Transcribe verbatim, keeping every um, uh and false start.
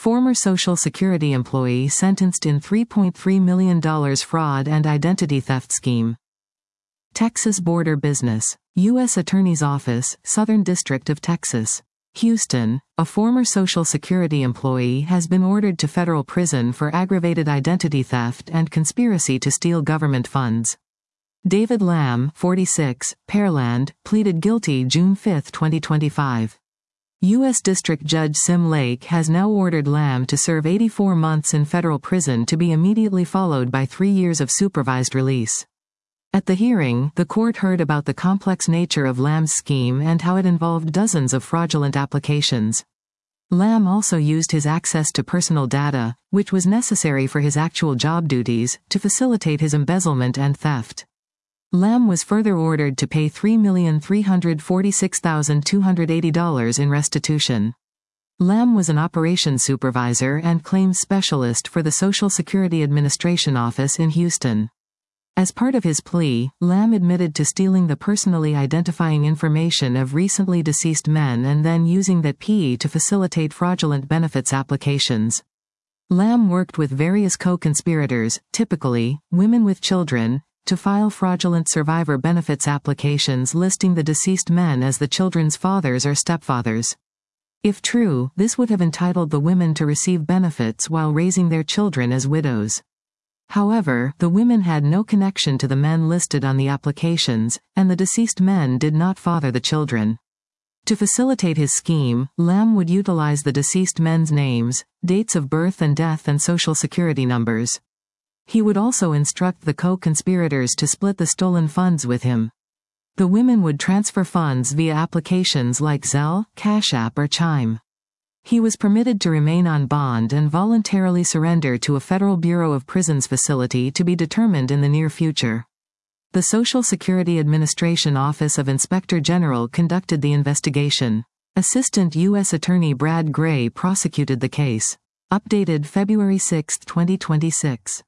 Former Social Security employee sentenced in three point three million dollars fraud and identity theft scheme. Texas border business. U S Attorney's Office, Southern District of Texas. Houston, a former Social Security employee has been ordered to federal prison for aggravated identity theft and conspiracy to steal government funds. David Lamb, forty-six, Pearland, pleaded guilty June fifth, twenty twenty-five. U S District Judge Sim Lake has now ordered Lamb to serve eighty-four months in federal prison to be immediately followed by three years of supervised release. At the hearing, the court heard about the complex nature of Lamb's scheme and how it involved dozens of fraudulent applications. Lamb also used his access to personal data, which was necessary for his actual job duties, to facilitate his embezzlement and theft. Lamb was further ordered to pay three million three hundred forty-six thousand two hundred eighty dollars in restitution. Lamb was an operations supervisor and claims specialist for the Social Security Administration office in Houston. As part of his plea, Lamb admitted to stealing the personally identifying information of recently deceased men and then using that P E to facilitate fraudulent benefits applications. Lamb worked with various co-conspirators, typically, women with children, to file fraudulent survivor benefits applications listing the deceased men as the children's fathers or stepfathers. If true, this would have entitled the women to receive benefits while raising their children as widows. However, the women had no connection to the men listed on the applications, and the deceased men did not father the children. To facilitate his scheme, Lamb would utilize the deceased men's names, dates of birth and death and social security numbers. He would also instruct the co-conspirators to split the stolen funds with him. The women would transfer funds via applications like Zelle, Cash App or Chime. He was permitted to remain on bond and voluntarily surrender to a Federal Bureau of Prisons facility to be determined in the near future. The Social Security Administration Office of Inspector General conducted the investigation. Assistant U S Attorney Brad Gray prosecuted the case. Updated February sixth, twenty twenty-six.